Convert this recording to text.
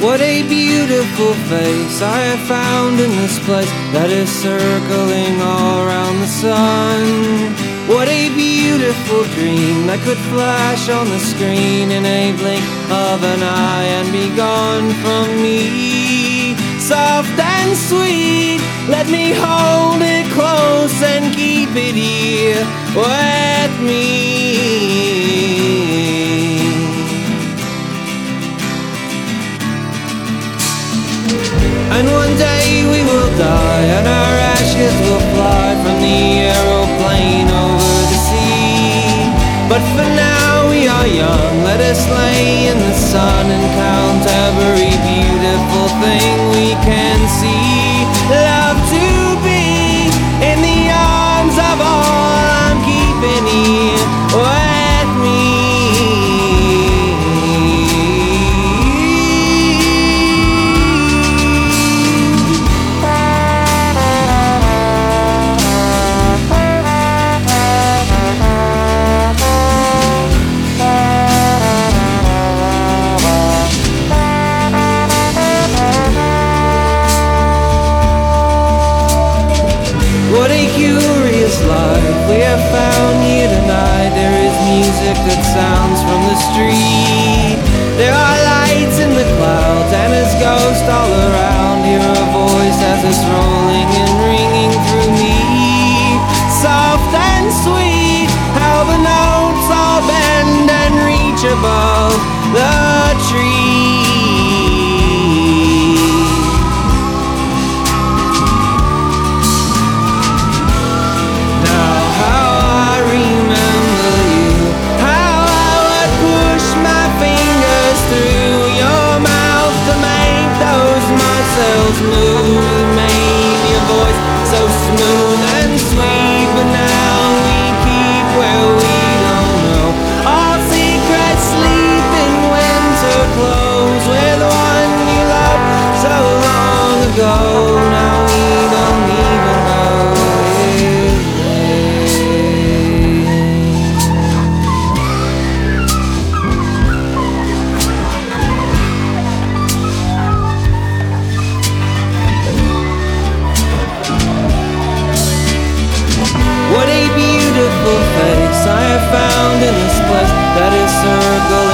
What a beautiful face I have found in this place that is circling all around the sun. What a beautiful dream that could flash on the screen in a blink of an eye and be gone from me. Soft and sweet, let me hold it close and keep it here with me. And one day we will die, and our ashes will fly from the aeroplane over the sea. But for now we are young, let us lay in the sun and count every beautiful thing we can see. Love to be in the arms of all I'm keeping here with me. What a curious life we have found here tonight. There is music that sounds from the street. There are lights in the clouds and there's ghosts all around. Hear a voice as it's rolling and ringing through me. Soft and sweet, how the notes all bend and reach above the tree. Move, you made your voice so smooth and sweet, but now we keep where we don't know. All secrets sleep in winter clothes with one you loved so long ago. Now we don't even know his What a beautiful face I have found in this place that is circling